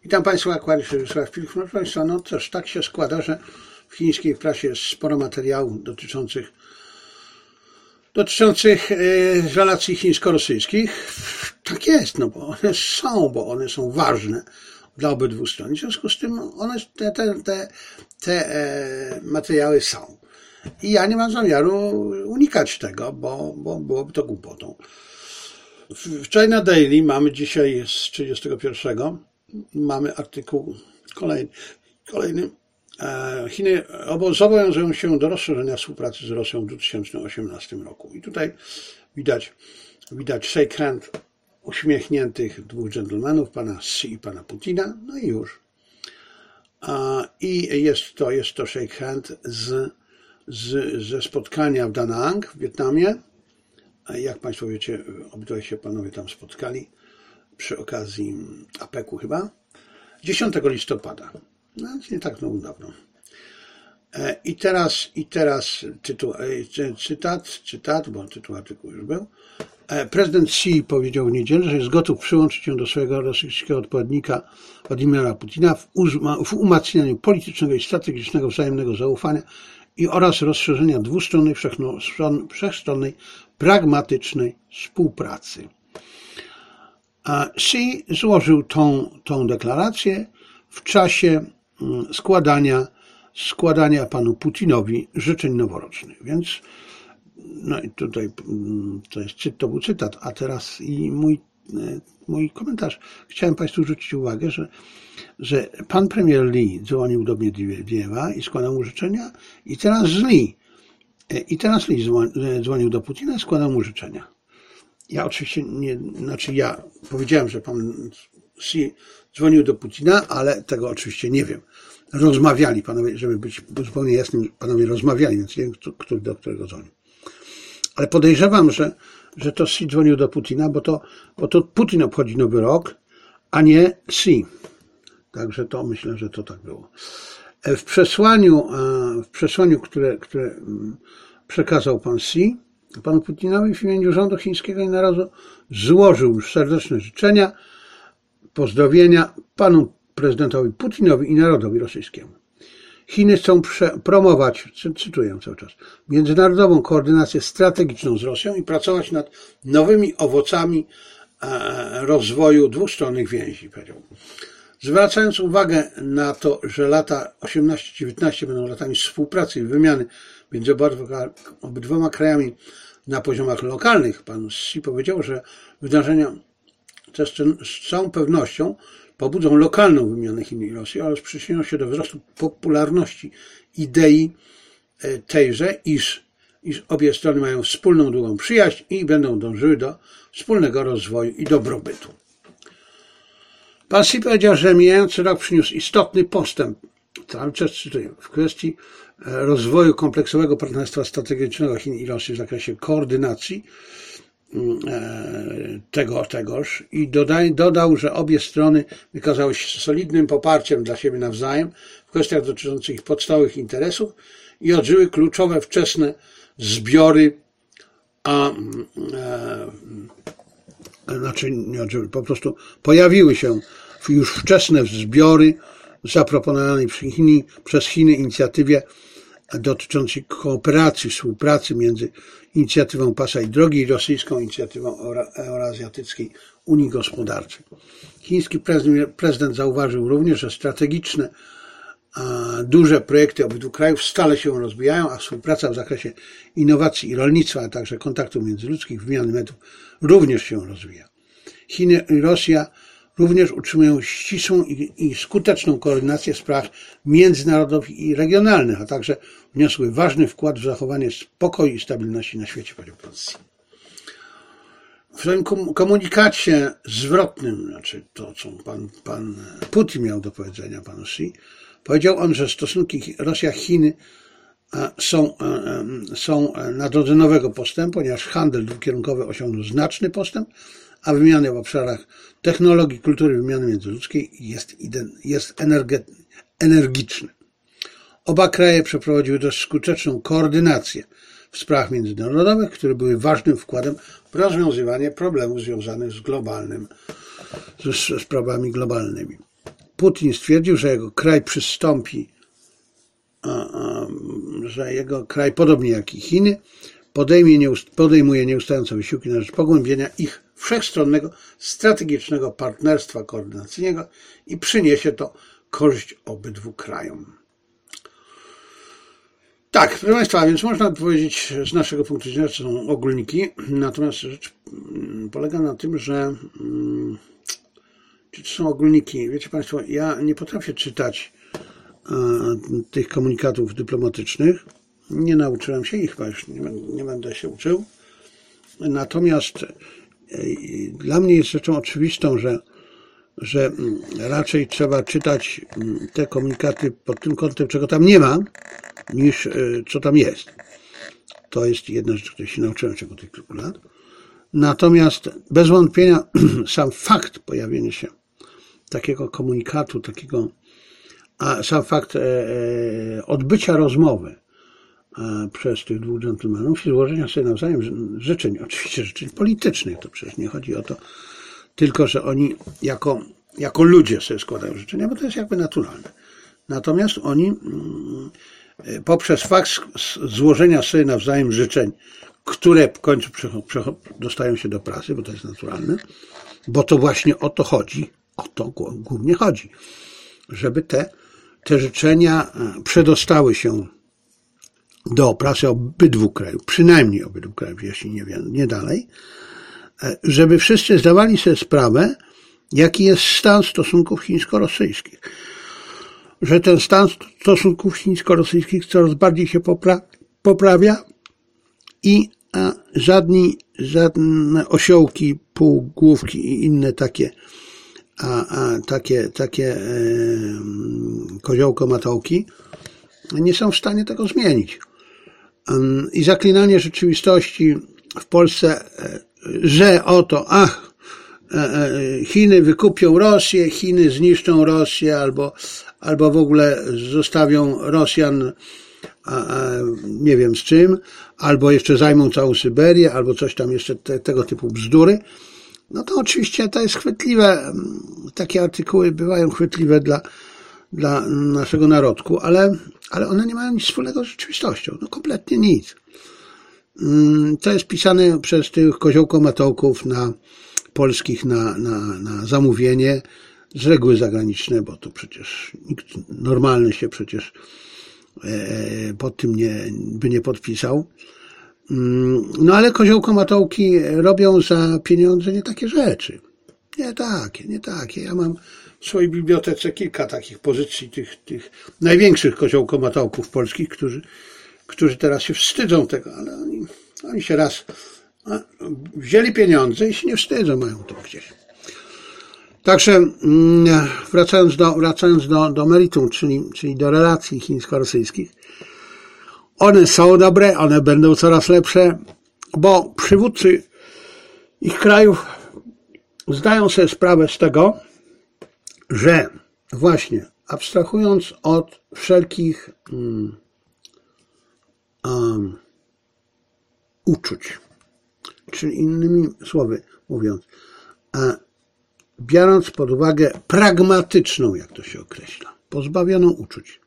Witam Państwa, Aquariusz Wiesław Pilch. Proszę Państwa, no też tak się składa, że w chińskiej prasie jest sporo materiałów dotyczących relacji chińsko-rosyjskich. Tak jest, no bo one są ważne dla obydwu stron. W związku z tym te materiały są. I ja nie mam zamiaru unikać tego, bo byłoby to głupotą. W China Daily mamy dzisiaj z 31. Mamy artykuł kolejny. Chiny zobowiązują się do rozszerzenia współpracy z Rosją w 2018 roku. I tutaj widać shake hand uśmiechniętych dwóch dżentelmenów, pana Xi i pana Putina. No i już. I jest to shake hand ze spotkania w Da Nang w Wietnamie. Jak Państwo wiecie, obydwaj się panowie tam spotkali przy okazji APEC-u chyba, 10 listopada. No, nie tak dawno. I teraz cytat, bo tytuł artykułu już był. Prezydent Xi powiedział w niedzielę, że jest gotów przyłączyć się do swojego rosyjskiego odpowiednika Władimira Putina w umacnianiu politycznego i strategicznego wzajemnego zaufania oraz rozszerzenia dwustronnej, wszechstronnej, pragmatycznej współpracy. Xi złożył tą deklarację w czasie składania panu Putinowi życzeń noworocznych. Więc no i tutaj to był cytat, a teraz i mój komentarz. Chciałem Państwu zwrócić uwagę, że pan premier Li dzwonił do Miedwiediewa i składał mu życzenia i teraz Li dzwonił do Putina i składał mu życzenia. Ja oczywiście ja powiedziałem, że pan Xi dzwonił do Putina, ale tego oczywiście nie wiem. Rozmawiali panowie, żeby być zupełnie jasnym, panowie rozmawiali, więc nie wiem, który do którego dzwonił. Ale podejrzewam, że to Xi dzwonił do Putina, bo to Putin obchodzi Nowy Rok, a nie Xi. Także to myślę, że to tak było. W przesłaniu, które przekazał pan Xi panu Putinowi w imieniu rządu chińskiego i narodu, złożył już serdeczne życzenia, pozdrowienia panu prezydentowi Putinowi i narodowi rosyjskiemu. Chiny chcą promować, cytuję cały czas, międzynarodową koordynację strategiczną z Rosją i pracować nad nowymi owocami rozwoju dwustronnych więzi, powiedział. Zwracając uwagę na to, że lata 18-19 będą latami współpracy i wymiany między obydwoma krajami na poziomach lokalnych, pan Xi powiedział, że wydarzenia te z całą pewnością pobudzą lokalną wymianę Chin i Rosji oraz przyczynią się do wzrostu popularności idei tejże, iż obie strony mają wspólną długą przyjaźń i będą dążyły do wspólnego rozwoju i dobrobytu. Pan Xi powiedział, że mijający rok przyniósł istotny postęp, cytuję, w kwestii rozwoju kompleksowego partnerstwa strategicznego Chin i Rosji w zakresie koordynacji tegoż i dodał, że obie strony wykazały się solidnym poparciem dla siebie nawzajem w kwestiach dotyczących ich podstawowych interesów i odżyły kluczowe wczesne zbiory, po prostu pojawiły się już wczesne zbiory zaproponowanej przez Chiny inicjatywie dotyczącej kooperacji, współpracy między inicjatywą Pasa i Drogi i rosyjską inicjatywą Euroazjatyckiej Unii Gospodarczej. Chiński prezydent zauważył również, że strategiczne, duże projekty obydwu krajów stale się rozwijają, a współpraca w zakresie innowacji i rolnictwa, a także kontaktów międzyludzkich, wymiany mediów również się rozwija. Chiny i Rosja również utrzymują ścisłą i skuteczną koordynację spraw międzynarodowych i regionalnych, a także wniosły ważny wkład w zachowanie spokoju i stabilności na świecie, powiedział pan Xi. W swoim komunikacie zwrotnym, znaczy to, co pan Putin miał do powiedzenia panu Xi, powiedział on, że stosunki Rosja-Chiny są na drodze nowego postępu, ponieważ handel dwukierunkowy osiągnął znaczny postęp, a wymiany w obszarach technologii, kultury, wymiany międzyludzkiej jest energiczny. Oba kraje przeprowadziły dość skuteczną koordynację w sprawach międzynarodowych, które były ważnym wkładem w rozwiązywanie problemów związanych ze sprawami globalnymi. Putin stwierdził, że jego kraj przystąpi, że jego kraj, podobnie jak i Chiny, podejmuje nieustające wysiłki na rzecz pogłębienia ich wszechstronnego, strategicznego partnerstwa koordynacyjnego i przyniesie to korzyść obydwu krajom. Tak, proszę Państwa, więc można powiedzieć z naszego punktu widzenia, że są ogólniki, natomiast rzecz polega na tym, że czy to są ogólniki? Wiecie Państwo, ja nie potrafię czytać tych komunikatów dyplomatycznych, nie nauczyłem się ich, chyba już nie będę się uczył, natomiast dla mnie jest rzeczą oczywistą, że raczej trzeba czytać te komunikaty pod tym kątem, czego tam nie ma, niż co tam jest. To jest jedna rzecz, której się nauczyłem w ciągu tych kilku lat. Natomiast bez wątpienia sam fakt pojawienia się takiego komunikatu, sam fakt odbycia rozmowy przez tych dwóch dżentelmenów i złożenia sobie nawzajem życzeń, oczywiście życzeń politycznych, to przecież nie chodzi o to tylko, że oni jako ludzie sobie składają życzenia, bo to jest jakby naturalne. Natomiast oni poprzez fakt złożenia sobie nawzajem życzeń, które w końcu dostają się do prasy, bo to jest naturalne, bo to właśnie o to chodzi, o to głównie chodzi, żeby te życzenia przedostały się do prasy obydwu krajów, przynajmniej obydwu krajów, jeśli nie dalej, żeby wszyscy zdawali sobie sprawę, jaki jest stan stosunków chińsko-rosyjskich. Że ten stan stosunków chińsko-rosyjskich coraz bardziej się poprawia i żadne osiołki, półgłówki i inne takie koziołko-matołki nie są w stanie tego zmienić. I zaklinanie rzeczywistości w Polsce, że oto, Chiny wykupią Rosję, Chiny zniszczą Rosję albo w ogóle zostawią Rosjan nie wiem z czym, albo jeszcze zajmą całą Syberię, albo coś tam jeszcze tego typu bzdury, no to oczywiście to jest chwytliwe, takie artykuły bywają chwytliwe dla naszego narodku, ale one nie mają nic wspólnego z rzeczywistością, no kompletnie nic. To jest pisane przez tych koziołko-matołków polskich na zamówienie, z reguły zagraniczne, bo to przecież nikt normalny się przecież pod tym by nie podpisał. No ale koziołko-matołki robią za pieniądze nie takie rzeczy. Nie takie. Ja mam w swojej bibliotece kilka takich pozycji tych największych koziołko-matołków polskich, którzy teraz się wstydzą tego, ale oni się raz wzięli pieniądze i się nie wstydzą, mają to gdzieś. Także wracając do meritum, czyli do relacji chińsko-rosyjskich, one są dobre, one będą coraz lepsze, bo przywódcy ich krajów zdają sobie sprawę z tego, że właśnie abstrahując od wszelkich uczuć, czyli innymi słowy mówiąc, biorąc pod uwagę pragmatyczną, jak to się określa, pozbawioną uczuć,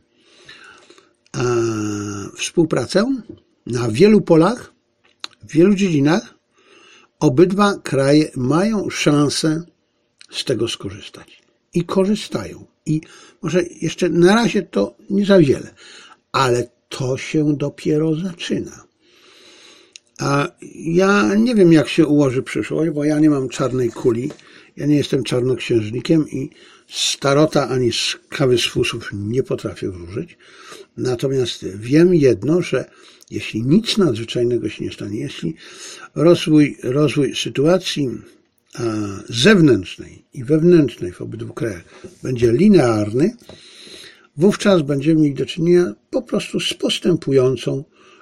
współpracę na wielu polach, w wielu dziedzinach, obydwa kraje mają szansę z tego skorzystać. I korzystają. I może jeszcze na razie to nie za wiele, ale to się dopiero zaczyna. A ja nie wiem, jak się ułoży przyszłość, bo ja nie mam czarnej kuli, ja nie jestem czarnoksiężnikiem i z tarota ani z kawy z fusów nie potrafię wróżyć. Natomiast wiem jedno, że jeśli nic nadzwyczajnego się nie stanie, jeśli rozwój sytuacji zewnętrznej i wewnętrznej w obydwu krajach będzie linearny, wówczas będziemy mieli do czynienia po prostu z postępującą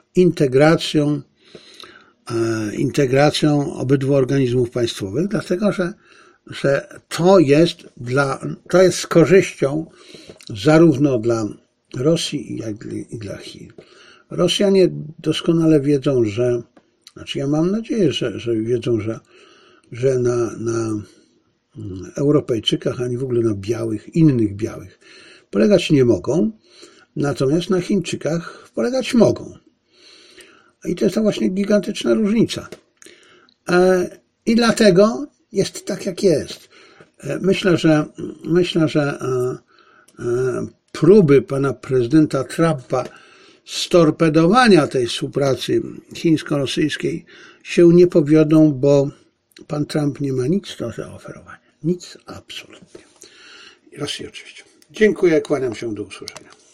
integracją obydwu organizmów państwowych, dlatego że to jest z korzyścią zarówno dla Rosji, jak i dla Chin. Rosjanie doskonale wiedzą, ja mam nadzieję, że wiedzą, że Europejczykach, ani w ogóle na białych, innych białych polegać nie mogą, natomiast na Chińczykach polegać mogą. I to jest ta właśnie gigantyczna różnica. I dlatego jest tak, jak jest. Myślę, że próby pana prezydenta Trumpa storpedowania tej współpracy chińsko-rosyjskiej się nie powiodą, bo pan Trump nie ma nic do zaoferowania. Nic absolutnie. Rosji oczywiście. Dziękuję, kłaniam się, do usłyszenia.